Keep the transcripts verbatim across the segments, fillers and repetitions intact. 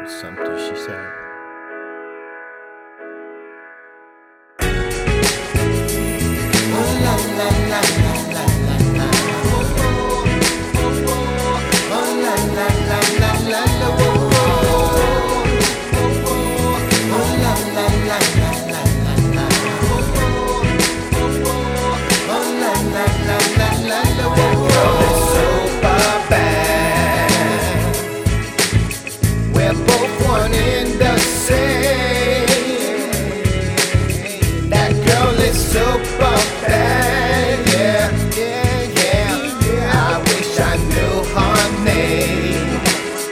Something she said. Oh la la la la la la la. Oh la la la la la la. Oh la la la la la la la. Oh la la la la la la. That girl is super bad. We're both one in the same. That girl is super bad, yeah, yeah, yeah. I wish I knew her name.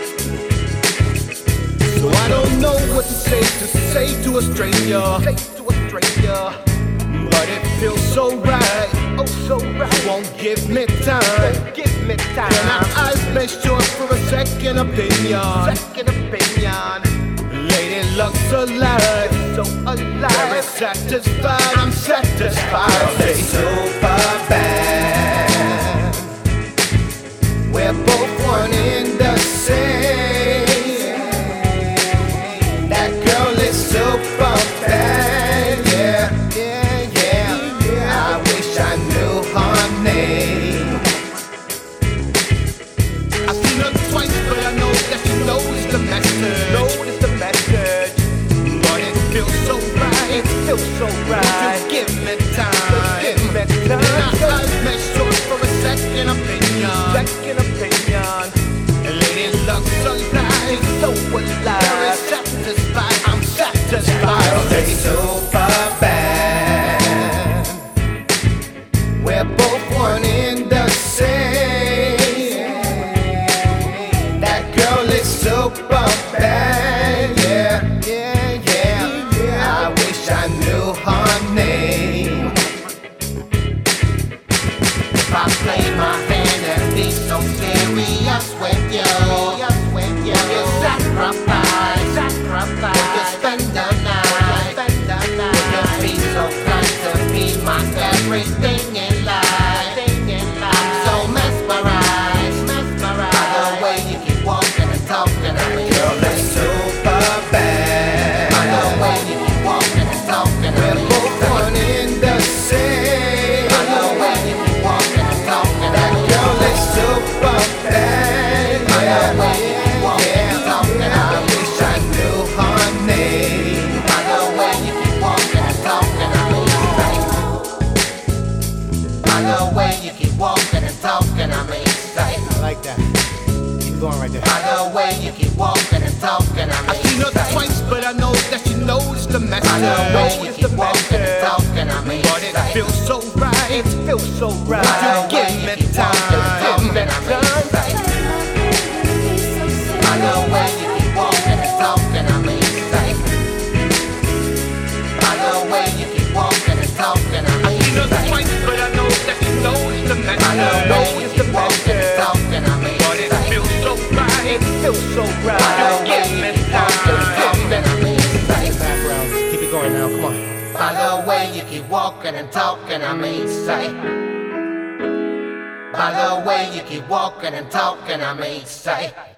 So I don't know what to say to say to a stranger, say to a stranger. But it feels so right, oh so right. You won't give me time, give me time. And our eyes met short for a second opinion, second opinion. Lady looks alive, so alive. Very satisfied, I'm satisfied. Girl, it's super bad. We're both one in the same. That girl is super bad, yeah, yeah, yeah. I wish I knew her name. I've seen her twice, but I know that she knows the message. Knows the message. But it feels so right. It feels so right. You give me time. Give me time. And our eyes met short for a second opinion. Second opinion. And lady looks alive, so alive. Very satisfied. I'm satisfied. Girl, it's super bad. We're both one in the same. That girl is super bad, yeah, yeah, yeah, yeah. I wish I knew her name. If I play my hand and be so serious with you, will you sacrifice, sacrifice? Will you spend the night, spend the night? Will you be so kind to be my everything in life? I'm so mesmerized, mesmerized by the way you keep walking and talking to me. Girl, it's super bad. By the way you keep walking and talking to me. We're both one in the same. By the way you keep walking and talking to me. That girl is super bad. By the way you keep walking and talking to me. I wish I knew her name. By the way you keep walking and talking to me. By the way you keep walking and talking to me. I like that. Keep going right there. By the way you keep walking and talking to me. I've seen her twice, but I know that she knows the message. By the way you keep walking and talking to me. But it feels so right, it feels so right. Would you give me time, give me time? By the way you keep walking and talking to me. By the way you keep walking and talking to me. I've seen her twice, but I know that she knows the message. By the way you keep walking and talking to me. But it feels so right, it feels so right. Would you give me time, talking to me. Background. Keep it going now. Come on. By the way you keep walking and talking to me, say. By the way you keep walking and talking to me, say.